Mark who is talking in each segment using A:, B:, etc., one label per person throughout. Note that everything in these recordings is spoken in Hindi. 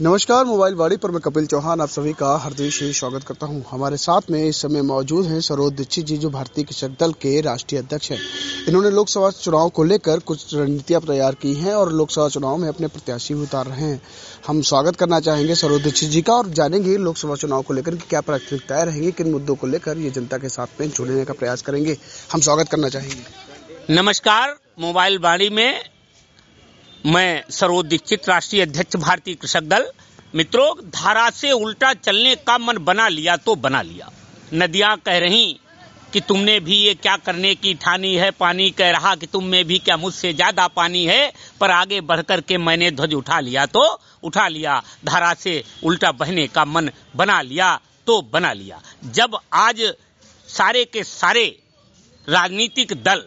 A: नमस्कार, मोबाइल वाणी पर मैं कपिल चौहान आप सभी का हार्दिक से स्वागत करता हूं। हमारे साथ में इस समय मौजूद हैं सरोज दीक्षित जी, जो भारतीय कृषक दल के राष्ट्रीय अध्यक्ष हैं। इन्होंने लोकसभा चुनाव को लेकर कुछ रणनीतियां तैयार की हैं और लोकसभा चुनाव में अपने प्रत्याशी भी उतार रहे हैं। हम स्वागत करना चाहेंगे सरोज दीक्षित जी का और जानेंगे लोकसभा चुनाव को लेकर क्या प्राथमिकताएं रहेंगी, किन मुद्दों को लेकर ये जनता के साथ में जुड़ने का प्रयास करेंगे। हम स्वागत करना चाहेंगे।
B: नमस्कार, मोबाइल वाणी में मैं सरोज दीक्षित, राष्ट्रीय अध्यक्ष भारतीय कृषक दल। मित्रों, धारा से उल्टा चलने का मन बना लिया तो बना लिया। नदियां कह रही कि तुमने भी ये क्या करने की ठानी है, पानी कह रहा कि तुम में भी क्या मुझसे ज्यादा पानी है, पर आगे बढ़कर के मैंने ध्वज उठा लिया तो उठा लिया। धारा से उल्टा बहने का मन बना लिया तो बना लिया। जब आज सारे के सारे राजनीतिक दल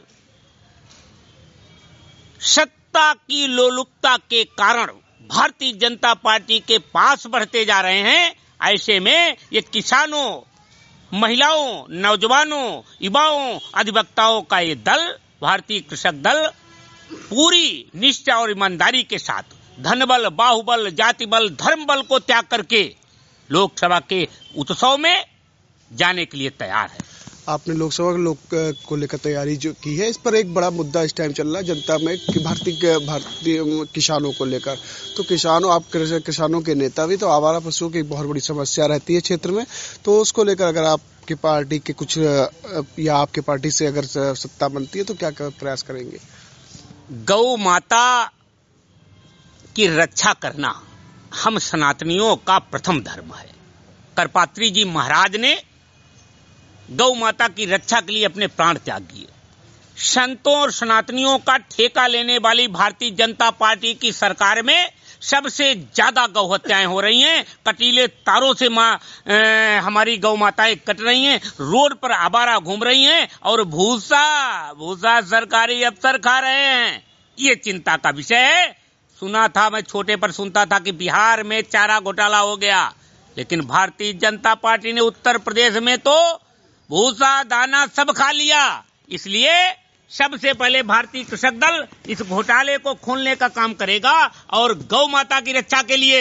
B: सत्ता की लोलुपता के कारण भारतीय जनता पार्टी के पास बढ़ते जा रहे हैं, ऐसे में ये किसानों, महिलाओं, नौजवानों, युवाओं, अधिवक्ताओं का ये दल, भारतीय कृषक दल, पूरी निष्ठा और ईमानदारी के साथ धनबल, बाहुबल, जाति बल, धर्म बल को त्याग करके लोकसभा के उत्सव में जाने के लिए तैयार है।
A: आपने लोकसभा को लेकर तैयारी जो की है, इस पर एक बड़ा मुद्दा इस टाइम चल रहा है जनता में कि भारतीय किसानों को लेकर। तो किसानों के नेता भी, तो आवारा पशुओं की बहुत बड़ी समस्या रहती है क्षेत्र में। तो उसको लेकर अगर आपकी पार्टी के कुछ या आपके पार्टी से अगर सत्ता बनती है तो क्या प्रयास करेंगे?
B: गौ माता की रक्षा करना हम सनातनियों का प्रथम धर्म है। करपात्री जी महाराज ने गौ माता की रक्षा के लिए अपने प्राण त्याग दिए। संतों और सनातनियों का ठेका लेने वाली भारतीय जनता पार्टी की सरकार में सबसे ज्यादा गौ हत्याएं हो रही हैं। कटीले तारों से हमारी गौ माताएं कट रही हैं, रोड पर आवारा घूम रही हैं और भूसा सरकारी अफसर खा रहे हैं। ये चिंता का विषय है। सुना था, मैं छोटे पर सुनता था कि बिहार में चारा घोटाला हो गया, लेकिन भारतीय जनता पार्टी ने उत्तर प्रदेश में तो भूसा दाना सब खा लिया। इसलिए सबसे पहले भारतीय कृषक दल इस घोटाले को खोलने का काम करेगा और गौ माता की रक्षा के लिए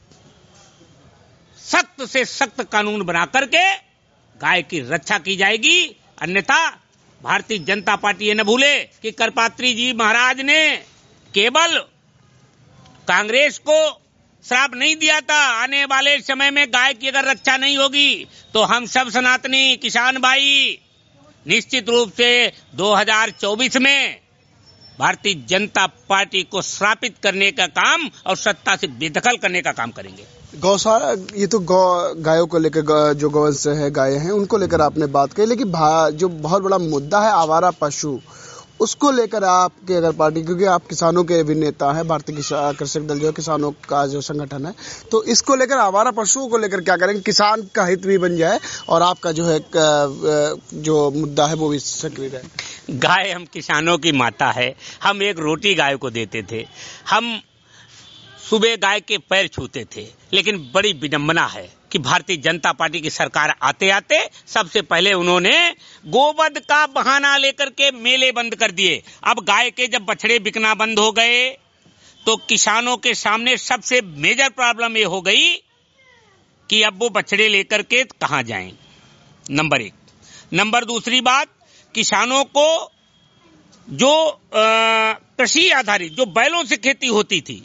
B: सख्त से सख्त कानून बना करके गाय की रक्षा की जाएगी। अन्यथा भारतीय जनता पार्टी ये न भूले कि करपात्री जी महाराज ने केवल कांग्रेस को श्राप नहीं दिया था, आने वाले समय में गाय की अगर रक्षा नहीं होगी तो हम सब सनातनी किसान भाई निश्चित रूप से 2024 में भारतीय जनता पार्टी को श्रापित करने का काम और सत्ता से बेदखल करने का काम करेंगे।
A: गौशाला, ये तो गायों को लेकर, जो गौवंश है, गायें हैं, उनको लेकर आपने बात कही, लेकिन जो बहुत बड़ा मुद्दा है आवारा पशु, उसको लेकर आपके अगर पार्टी, क्योंकि आप किसानों के भी नेता हैं, भारतीय कृषक दल जो किसानों का जो संगठन है, तो इसको लेकर आवारा पशुओं को लेकर क्या करेंगे? किसान का हित भी बन जाए और आपका जो है जो मुद्दा है वो भी सक्रिय रहे।
B: गाय हम किसानों की माता है। हम एक रोटी गाय को देते थे, हम सुबह गाय के पैर छूते थे, लेकिन बड़ी विडंबना है कि भारतीय जनता पार्टी की सरकार आते आते सबसे पहले उन्होंने गोवध का बहाना लेकर के मेले बंद कर दिए। अब गाय के जब बछड़े बिकना बंद हो गए तो किसानों के सामने सबसे मेजर प्रॉब्लम ये हो गई कि अब वो बछड़े लेकर के कहां जाएं, नंबर एक। नंबर दूसरी बात, किसानों को जो कृषि आधारित जो बैलों से खेती होती थी,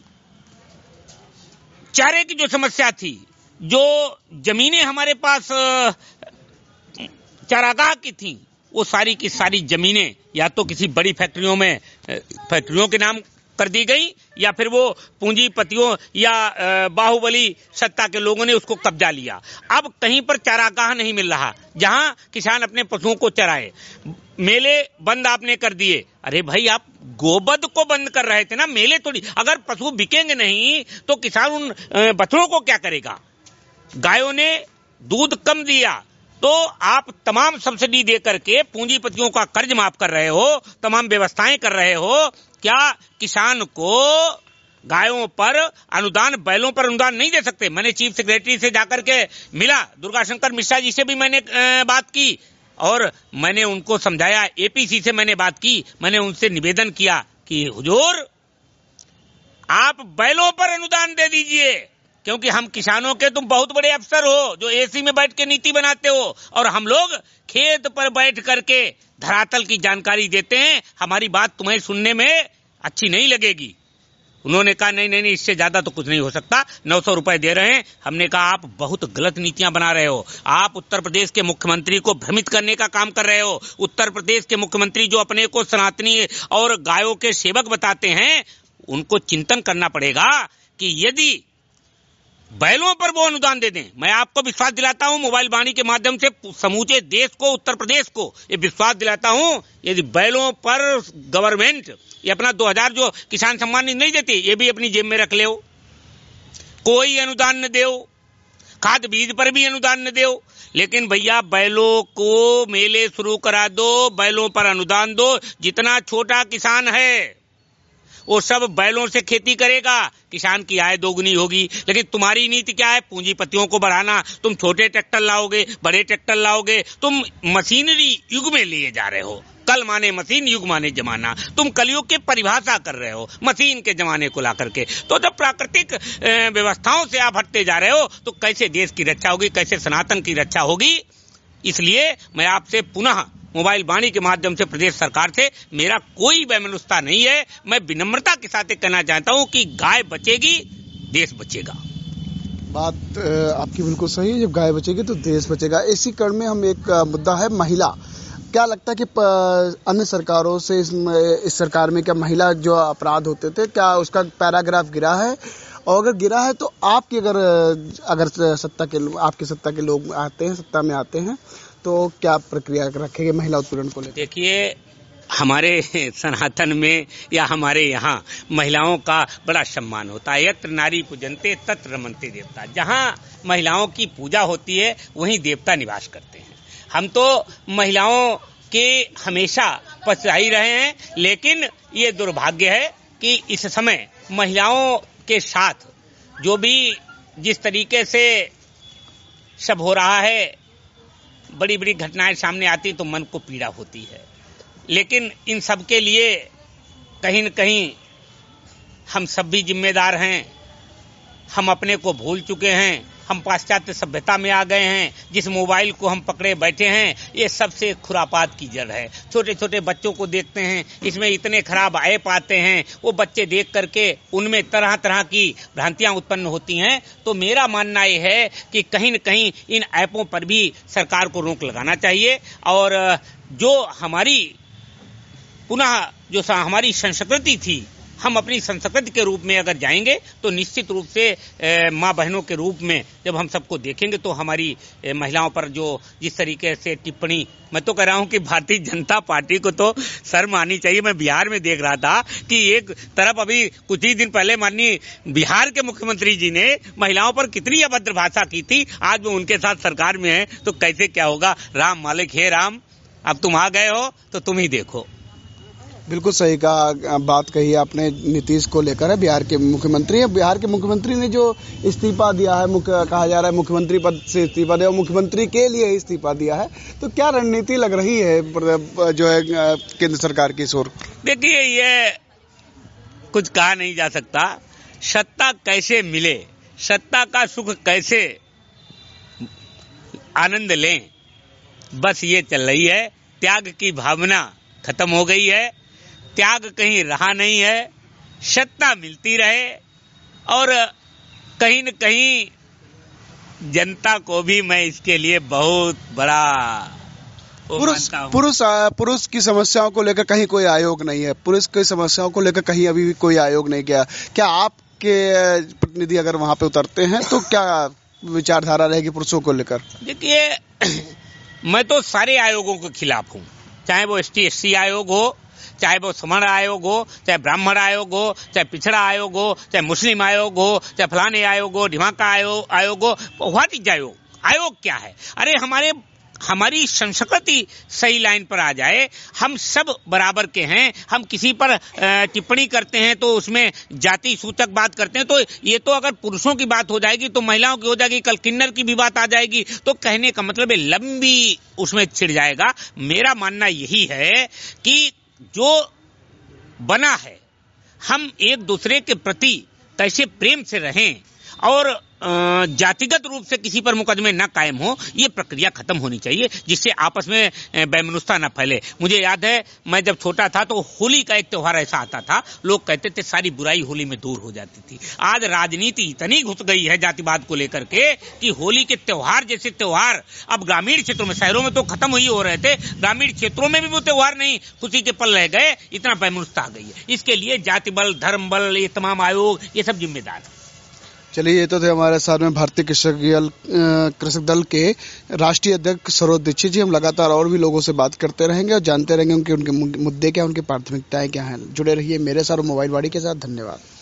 B: चारे की जो समस्या थी, जो जमीनें हमारे पास चारागाह की थी, वो सारी की सारी जमीनें या तो किसी बड़ी फैक्ट्रियों के नाम कर दी गई या फिर वो पूंजीपतियों या बाहुबली सत्ता के लोगों ने उसको कब्जा लिया। अब कहीं पर चारागाह नहीं मिल रहा जहां किसान अपने पशुओं को चराए। मेले बंद आपने कर दिए। अरे भाई, आप गोवध को बंद कर रहे थे ना, मेले थोड़ी। अगर पशु बिकेंगे नहीं तो किसान उन बछड़ों को क्या करेगा? गायों ने दूध कम दिया तो आप तमाम सब्सिडी दे करके पूंजीपतियों का कर्ज माफ कर रहे हो, तमाम व्यवस्थाएं कर रहे हो। क्या किसान को गायों पर अनुदान, बैलों पर अनुदान नहीं दे सकते? मैंने चीफ सेक्रेटरी से जाकर के मिला, दुर्गा शंकर मिश्रा जी से भी मैंने बात की और मैंने उनको समझाया। एपीसी से मैंने बात की, मैंने उनसे निवेदन किया कि हुजूर, आप बैलों पर अनुदान दे दीजिए, क्योंकि हम किसानों के तुम बहुत बड़े अफसर हो जो एसी में बैठ के नीति बनाते हो, और हम लोग खेत पर बैठ करके धरातल की जानकारी देते हैं। हमारी बात तुम्हें सुनने में अच्छी नहीं लगेगी। उन्होंने कहा नहीं, इससे ज्यादा तो कुछ नहीं हो सकता, 900 रुपए दे रहे हैं। हमने कहा आप बहुत गलत नीतियां बना रहे हो। आप उत्तर प्रदेश के मुख्यमंत्री को भ्रमित करने का काम कर रहे हो। उत्तर प्रदेश के मुख्यमंत्री जो अपने को सनातनी और गायों के सेवक बताते हैं, उनको चिंतन करना पड़ेगा कि यदि बैलों पर वो अनुदान दे दें। मैं आपको विश्वास दिलाता हूं, मोबाइल वाणी के माध्यम से समूचे देश को, उत्तर प्रदेश को ये विश्वास दिलाता हूं, यदि बैलों पर गवर्नमेंट ये अपना 2000 जो किसान सम्मान निधि नहीं देती, ये भी अपनी जेब में रख ले, कोई अनुदान न दे, खाद बीज पर भी अनुदान न दे, लेकिन भैया बैलों को मेले शुरू करा दो, बैलों पर अनुदान दो। जितना छोटा किसान है वो सब बैलों से खेती करेगा, किसान की आय दोगुनी होगी। लेकिन तुम्हारी नीति क्या है? पूंजीपतियों को बढ़ाना। तुम छोटे ट्रैक्टर लाओगे, बड़े ट्रैक्टर लाओगे, तुम मशीनरी युग में लिए जा रहे हो। कल माने मशीन, युग माने जमाना। तुम कलयुग की परिभाषा कर रहे हो मशीन के जमाने को ला करके। तो जब प्राकृतिक व्यवस्थाओं से आप हटते जा रहे हो तो कैसे देश की रक्षा होगी, कैसे सनातन की रक्षा होगी? इसलिए मैं आपसे पुनः मोबाइल वाणी के माध्यम से प्रदेश सरकार से मेरा कोई वैमनस्यता नहीं है। मैं विनम्रता के साथ कहना चाहता हूं कि गाय बचेगी, देश बचेगा।
A: बात आपकी बिल्कुल सही है, जब गाय बचेगी तो देश बचेगा। इसी कड़ में हम एक मुद्दा है महिला। क्या लगता है कि अन्य सरकारों से इस सरकार में क्या महिला जो अपराध होते थे, क्या उसका पैराग्राफ गिरा है? और अगर गिरा है तो आपकी अगर आपकी सत्ता के लोग आते हैं, सत्ता में आते हैं, तो क्या प्रक्रिया रखेंगे महिला उत्पीड़न को लेकर?
B: देखिए, हमारे सनातन में या हमारे यहाँ महिलाओं का बड़ा सम्मान होता है। यत्र नारी पूजन्ते तत्र रमन्ते देवता। जहाँ महिलाओं की पूजा होती है वहीं देवता निवास करते हैं। हम तो महिलाओं के हमेशा पछताई रहे हैं, लेकिन ये दुर्भाग्य है कि इस समय महिलाओं के साथ जो भी जिस तरीके से सब हो रहा है, बड़ी बड़ी घटनाएं सामने आती तो मन को पीड़ा होती है। लेकिन इन सब के लिए कहीं न कहीं हम सब भी जिम्मेदार हैं। हम अपने को भूल चुके हैं, हम पाश्चात्य सभ्यता में आ गए हैं। जिस मोबाइल को हम पकड़े बैठे हैं, ये सबसे खुरापात की जड़ है। छोटे छोटे बच्चों को देखते हैं, इसमें इतने खराब ऐप आते हैं, वो बच्चे देख करके उनमें तरह तरह की भ्रांतियां उत्पन्न होती हैं। तो मेरा मानना ये है कि कहीं न कहीं इन ऐपों पर भी सरकार को रोक लगाना चाहिए। और जो हमारी पुनः जो हमारी संस्कृति थी, हम अपनी संस्कृति के रूप में अगर जाएंगे तो निश्चित रूप से माँ बहनों के रूप में जब हम सबको देखेंगे तो हमारी महिलाओं पर जो जिस तरीके से टिप्पणी, मैं तो कह रहा हूं कि भारतीय जनता पार्टी को तो शर्म आनी चाहिए। मैं बिहार में देख रहा था कि एक तरफ अभी कुछ ही दिन पहले माननीय बिहार के मुख्यमंत्री जी ने महिलाओं पर कितनी अभद्र भाषा की थी। आज वो उनके साथ सरकार में है तो कैसे क्या होगा? राम मालिक है राम, अब तुम आ गए हो तो तुम ही देखो।
A: बिल्कुल सही बात कही आपने नीतीश को लेकर है। बिहार के मुख्यमंत्री है, बिहार के मुख्यमंत्री ने जो इस्तीफा दिया है, कहा जा रहा है मुख्यमंत्री पद से इस्तीफा दिया, मुख्यमंत्री के लिए इस्तीफा दिया है, तो क्या रणनीति लग रही है जो है केंद्र सरकार की ओर?
B: देखिए, ये कुछ कहा नहीं जा सकता। सत्ता कैसे मिले, सत्ता का सुख कैसे आनंद लें, बस ये चल रही है। त्याग की भावना खत्म हो गई है, त्याग कहीं रहा नहीं है। सत्ता मिलती रहे और कहीं न कहीं जनता को भी मैं इसके लिए बहुत बड़ा
A: पुरुष की समस्याओं को लेकर कहीं कोई आयोग नहीं है। पुरुष की समस्याओं को लेकर कहीं अभी भी कोई आयोग नहीं किया। क्या आपके प्रतिनिधि अगर वहां पे उतरते हैं तो क्या विचारधारा रहेगी पुरुषों को लेकर?
B: देखिए, मैं तो सारे आयोगों के खिलाफ हूँ, चाहे वो ST/SC आयोग हो, चाहे वो समर्ण आयोग हो, चाहे ब्राह्मण आयोग हो, चाहे पिछड़ा आयोग हो, चाहे मुस्लिम आयोग हो, चाहे फलाने आयोग हो, ढिमाका आयोग हो। व्हाट इज आयोग? आयोग क्या है? अरे हमारी संस्कृति सही लाइन पर आ जाए। हम सब बराबर के हैं। हम किसी पर टिप्पणी करते हैं तो उसमें जाति सूचक बात करते हैं, तो ये तो अगर पुरुषों की बात हो जाएगी तो महिलाओं की हो जाएगी, कल किन्नर की भी बात आ जाएगी। तो कहने का मतलब है लंबी उसमें छिड़ जाएगा। मेरा मानना यही है कि जो बना है, हम एक दूसरे के प्रति कैसे प्रेम से रहें और जातिगत रूप से किसी पर मुकदमे न कायम हो, ये प्रक्रिया खत्म होनी चाहिए, जिससे आपस में वैमनस्यता न फैले। मुझे याद है, मैं जब छोटा था तो होली का एक त्योहार ऐसा आता था, लोग कहते थे सारी बुराई होली में दूर हो जाती थी। आज राजनीति इतनी घुस गई है जातिवाद को लेकर के कि होली के त्योहार जैसे त्योहार अब ग्रामीण क्षेत्रों में, शहरों में तो खत्म ही हो रहे थे, ग्रामीण क्षेत्रों में भी वो त्योहार नहीं, खुशी के पल रह गए, इतना वैमनस्यता आ गई है। इसके लिए जाति बल, धर्म बल, ये तमाम आयोग, ये सब जिम्मेदार है।
A: चलिए, ये तो थे हमारे साथ में भारतीय कृषक दल के राष्ट्रीय अध्यक्ष सरोज दीक्षित जी। हम लगातार और भी लोगों से बात करते रहेंगे और जानते रहेंगे उनके मुद्दे क्या, उनकी प्राथमिकताएं क्या हैं। जुड़े रहिए मेरे साथ मोबाइल वाड़ी के साथ। धन्यवाद।